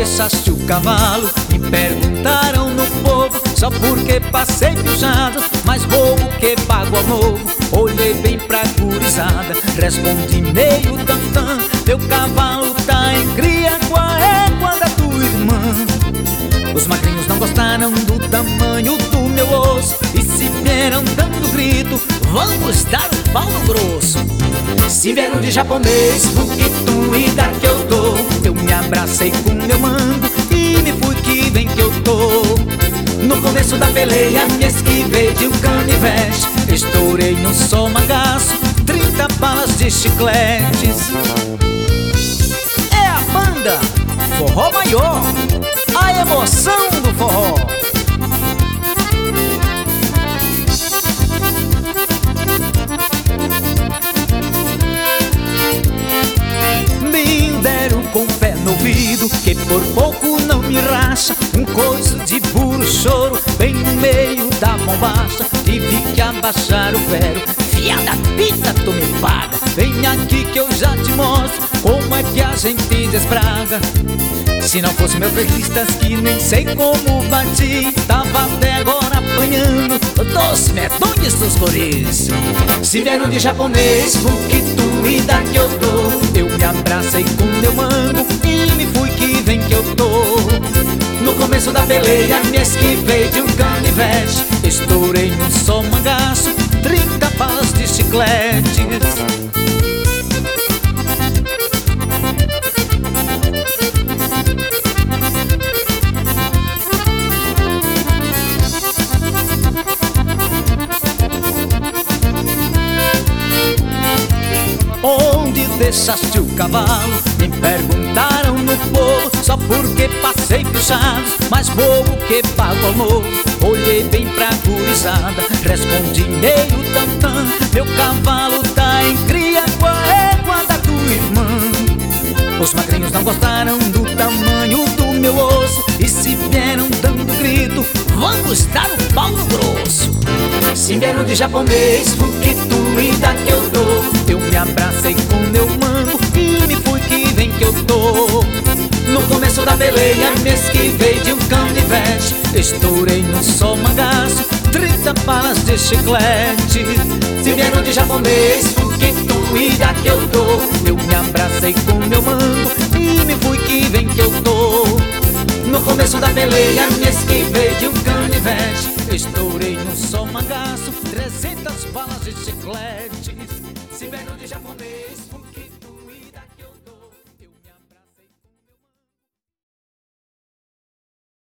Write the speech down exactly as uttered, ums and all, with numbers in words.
deixaste o cavalo? Me perguntaram no povo, só porque passei piojado, mais bobo que pago ao novo. Olhei bem pra gurizada, respondi meio tantã: meu cavalo tá em cria com a égua da tua irmã. Os magrinhos não gostaram do tamanho do meu osso e se vieram dando grito: vamos dar um pau no grosso. Se vieram de japonês, o que tu e da que eu tô, eu me abracei com meu mango e me fui que vem que eu tô. No começo da peleia me esquivei de um canivete, estourei num só mangaço trinta balas de chicletes. É a banda Forró Maior, a emoção do forró. Me deram com o pé no ouvido, que por pouco não me racha, um coiso de burro choro bem no meio da bombacha. Tive que abaixar o véu: fiada pita, tu me paga. Vem aqui que eu já te mostro como é que a gente desbraga. Se não fosse meu freguistas, que nem sei como bati, tava até agora apanhando dos medonhos dos guris. Se vieram de japonês, o que tu e da que eu tô, eu me abracei com meu mango e me fui que vem que eu tô. No começo da peleia me esquivei de um canivete, estourei num só mangaço trinta balas de chicletes. Onde deixaste o cavalo? Me perguntaram no povo, só porque passei piojado, mais bobo que pago ao novo. Olhei bem pra gurizada, respondi meio tantã: meu cavalo tá em cria com a égua da tua irmã. Os magrinhos não gostaram do tamanho do meu osso e se vieram dando grito: vamos dar um pau no grosso. Se vieram de japonês, o que tu e da que eu tô, eu me abracei com meu mango e me fui que vem que eu tô. No começo da peleia me esquivei de um canivete, estourei num só mangaço trinta balas de chiclete. Se vieram de japonês, o que tu e da que eu tô, eu me abracei com meu mango e me fui que vem que eu tô. No começo da peleia me esquivei de um canivete, estourei num só mangaço trezentas balas de chiclete.